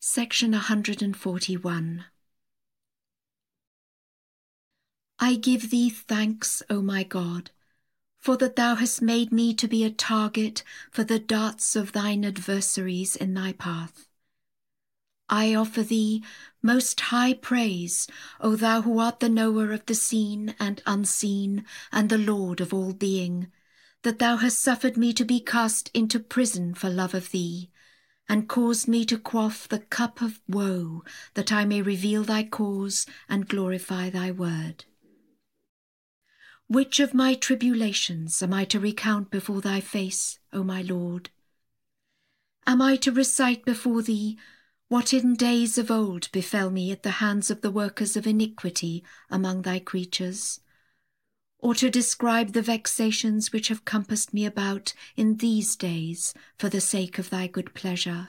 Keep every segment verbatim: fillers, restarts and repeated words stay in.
Section one hundred forty-one. I give thee thanks, O my God, for that thou hast made me to be a target for the darts of thine adversaries in thy path. I offer thee most high praise, O thou who art the knower of the seen and unseen, and the Lord of all being, that thou hast suffered me to be cast into prison for love of thee, and caused me to quaff the cup of woe, that I may reveal thy cause and glorify thy word. Which of my tribulations am I to recount before thy face, O my Lord? Am I to recite before thee what in days of old befell me at the hands of the workers of iniquity among thy creatures? Or to describe the vexations which have compassed me about in these days for the sake of thy good pleasure?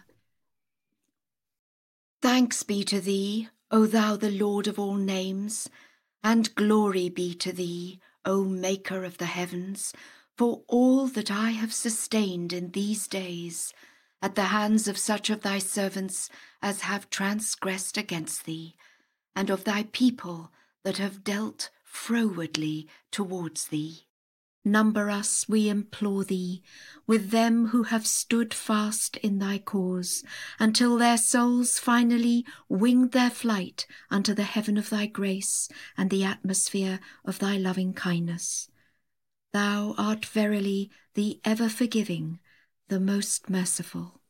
Thanks be to thee, O thou the Lord of all names, and glory be to thee, O Maker of the heavens, for all that I have sustained in these days, at the hands of such of thy servants as have transgressed against thee, and of thy people that have dealt frowardly towards thee. Number us, we implore thee, with them who have stood fast in thy cause, until their souls finally winged their flight unto the heaven of thy grace and the atmosphere of thy loving kindness. Thou art verily the ever-forgiving, the most merciful.